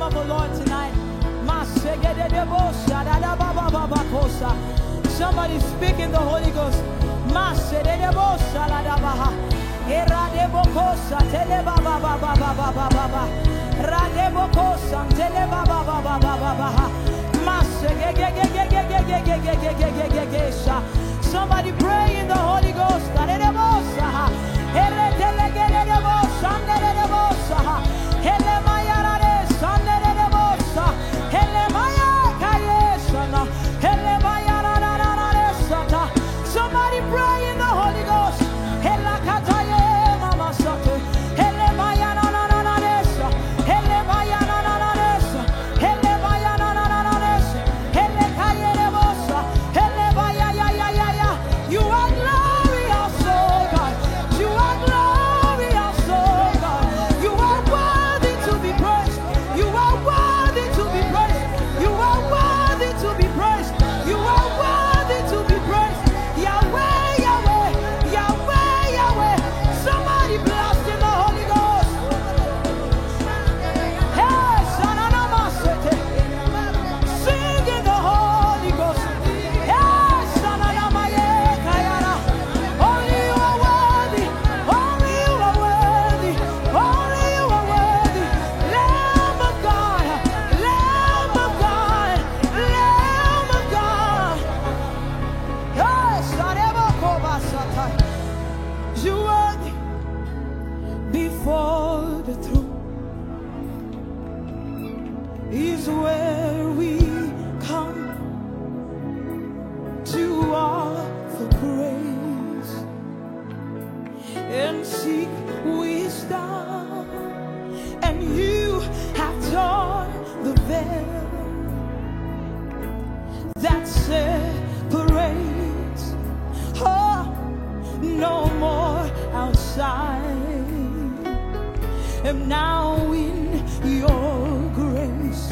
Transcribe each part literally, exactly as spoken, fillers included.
of the Lord tonight. Somebody speak in the Holy Ghost. Somebody pray in the Holy Ghost. Somebody pray in the Holy Ghost. You are glorious, oh God. You are glorious, oh God. You are worthy to be praised. You are worthy to be praised. You are worthy to be praised. You are worthy to be praised. Yahweh, Yahweh, Yahweh, Yahweh. Somebody blast in the Holy Ghost. Hey, Sananamasete. Sing in the Holy Ghost. Hey, Sananamaye Kayara. Only you are worthy. Only you are worthy. Only you are worthy. Lamb of God. Lamb of God. Lamb of God. Hey, Sarebakobasata. You worthy before the throne is where we come to offer praise and seek wisdom, and you have torn the veil that separates. Oh, no more outside. And now in your grace,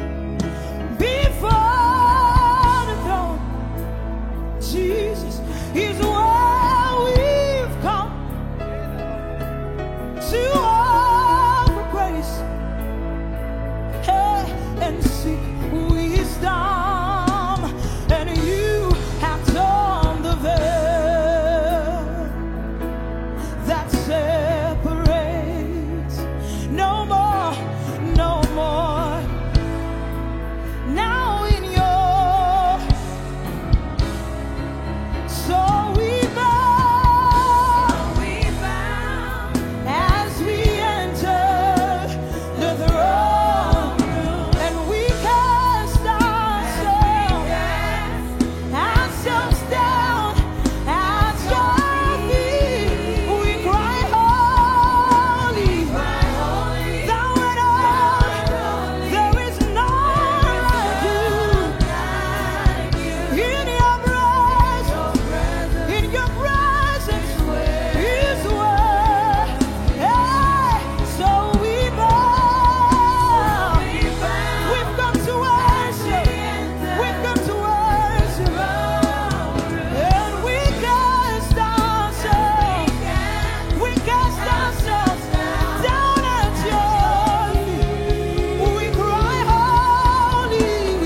before the throne, Jesus is where we've come to offer praise, hey, and seek wisdom, and you have torn the veil that separates. No more, no more. Now in your, so we bow, we bow as we enter the throne room, and we cast ourselves, ourselves down at your feet. We cry holy, thou art holy. There is none like you. In your presence, in your presence is where, hey, so we bow. We've come to worship. We've come to worship. And we cast ourselves, we cast ourselves down at your feet. We cry holy,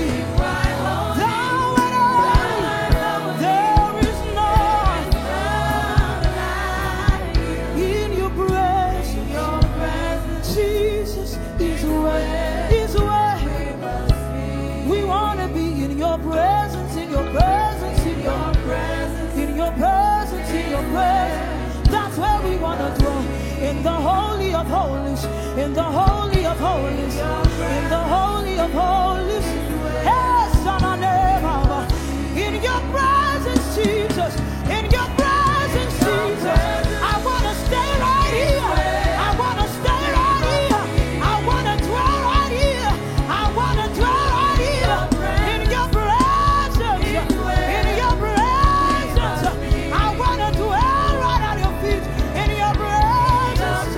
thou art holy. There is none in your presence. Jesus is where, is where we want to be, in your presence, in your presence, in your presence, in your presence, in your presence. That's where we want to dwell, in the holy of holies, in the holy of holies, in the holy of holies. Hey, son of Never, in your presence, Jesus, in your presence, Jesus. I want to stay right here. I want to stay right here. I want to dwell right here. I want to dwell right here. In your presence, in your presence. I want to dwell right at your feet. In your presence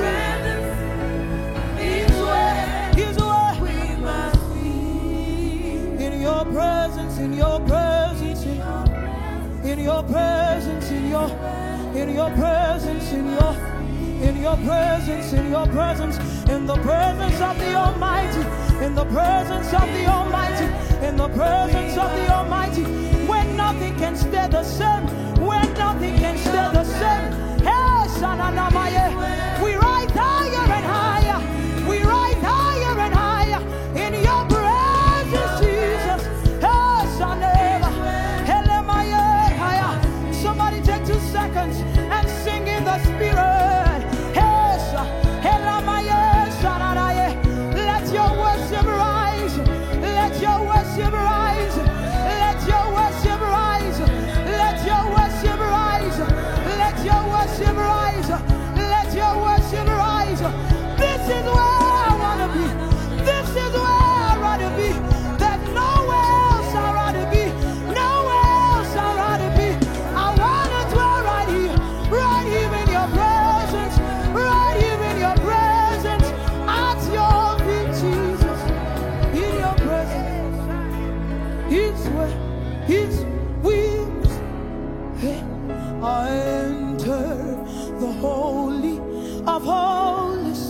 is where, is where we must be. In your presence, in your presence, in your in your presence, in your in your presence, in your in your your presence, in your presence, in the presence of the Almighty, in the presence of the Almighty, in the presence of the Almighty, when nothing can stay the same, when nothing can stay the same. Hey, Sananamaye, we rise higher and higher, we rise higher and higher in your presence, Jesus. Hey, Saneva, Helemaye, higher. Somebody take two seconds and sing in the Spirit. Hey, Helemaye, Sananaye. Let your worship rise, let your worship rise, let your worship rise, let your worship rise, let your worship rise, let your worship rise. This is where I want to be, this is where I want to be. There's nowhere else I'd rather be, nowhere else I'd rather be. I want to dwell right here, right here in your presence, right here in your presence, at your feet, Jesus, in your presence. It's where His will. Hey, I enter the holy of holies.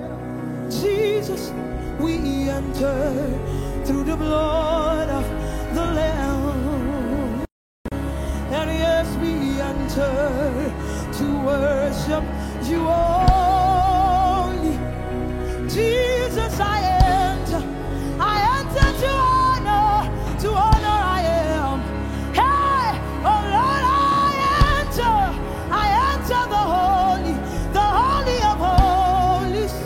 Jesus, we enter through the blood of the Lamb. And yes, we enter to worship you only. Jesus, I enter, I enter to honor, to honor I am. Hey, oh Lord, I enter, I enter the holy, the holy of holies.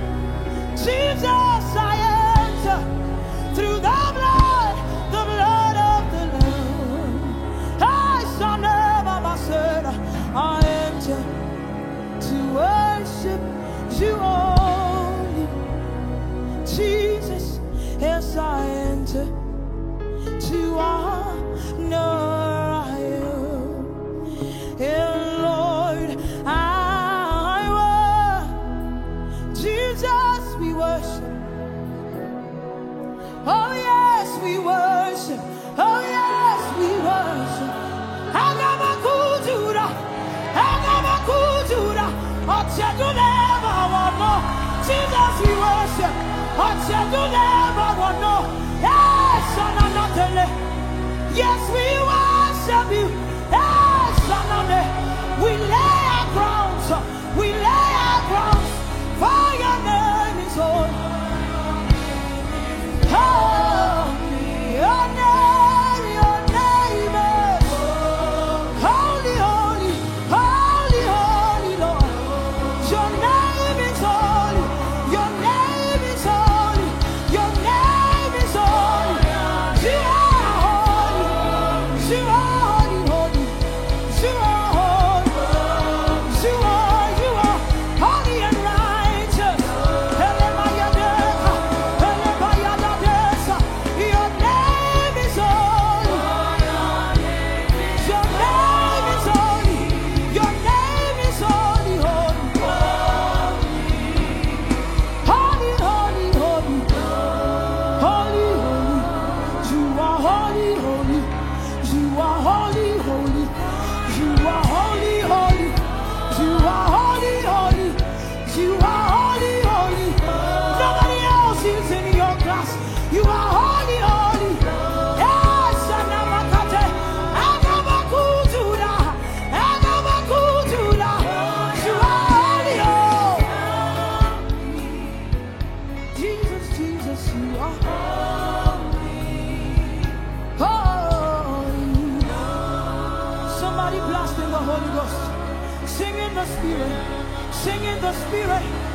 Jesus, I enter through the blood, the blood of the Lamb. Hey, son of my son, I enter to worship you only. Jesus, yes, I enter to honor I am. And Lord, I will. Jesus, we worship. Oh yes, we worship. Oh yes, we worship. Hagamakujura, Hagamakujura. Ocheduleva wano. Jesus, we worship. Ocheduleva wano. Yes, Ananatele. Yes, we worship you. Yes, Anane. We lay our crowns. We lay our crowns. For your name is holy. Oh, your name, your name is holy, holy, holy, holy, Lord. Your name is holy, your name is holy, your name is holy. You are holy, you are holy, holy, you are holy, you are, you are holy and righteous. Your name is holy. Your name is holy. Your name is holy, holy. Holy, holy, holy. Holy, holy. You are holy, holy. You are holy, holy. You are holy, holy. You are holy, holy. You are holy, holy. Nobody else is in your class. You are holy, holy. Yes, Anamakate. Anamakutura. Anamakutura. You are holy, holy. Jesus, Jesus, you are holy. Somebody blast in the Holy Ghost. Sing in the Spirit. Sing in the Spirit.